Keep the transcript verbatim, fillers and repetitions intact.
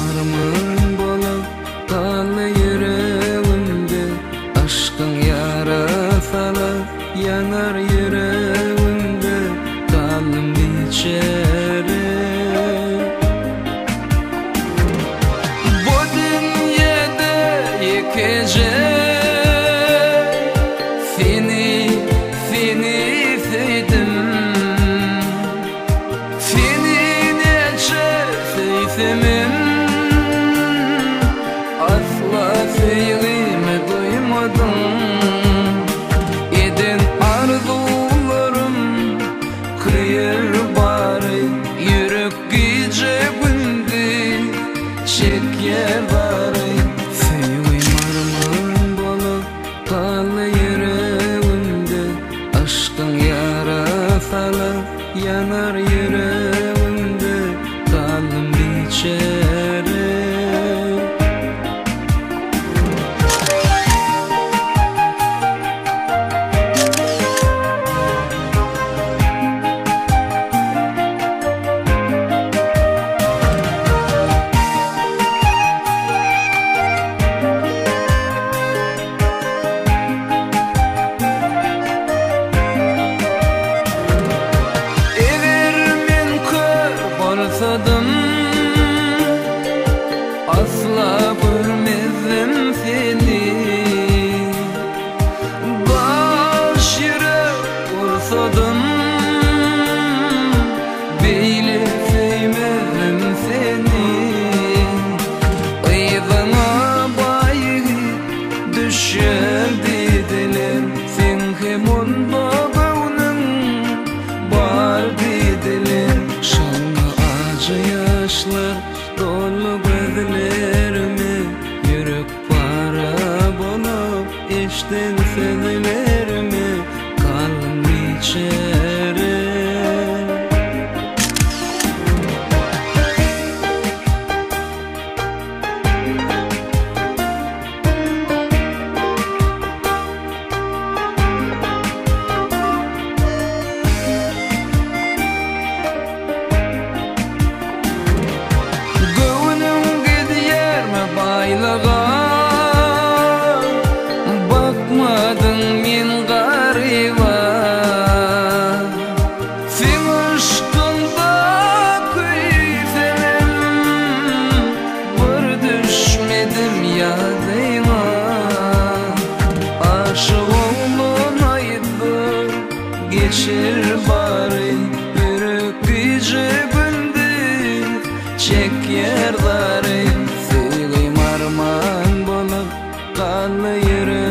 arman bolup kaly yüreğimde, aşkın yara salıp yanar yüreğimde, kalım içeri. Bu dünyada yıkıcı seni, seni sevdim. Seni nece sevdim, asla sevgimi duymadım. Edin arzularım kıyır bari, yürek gece gündüz çeker bari. Sevgim arman bolup kalı yüreğimde, aşkın yara salıp yanar yüreğimde, kalım içeri. Asla görmezdim seni, baş yürek vursadım, beyle sevmezdim seni. Ayvana bayıp düşer dediler, sen hem onda bağının var dediler. Şanlı acı yaşlar dolu gözlerime, yürek para bolup içten sözlerime, kalım içeri. Bakmadın men gariba, sen aşkında kuyselim, bir düşmedim yadına. Aşık olunaydı geçir bari, yürek gece gündüz çeker bari. Sevgim arman bolup kalı yüreğimde,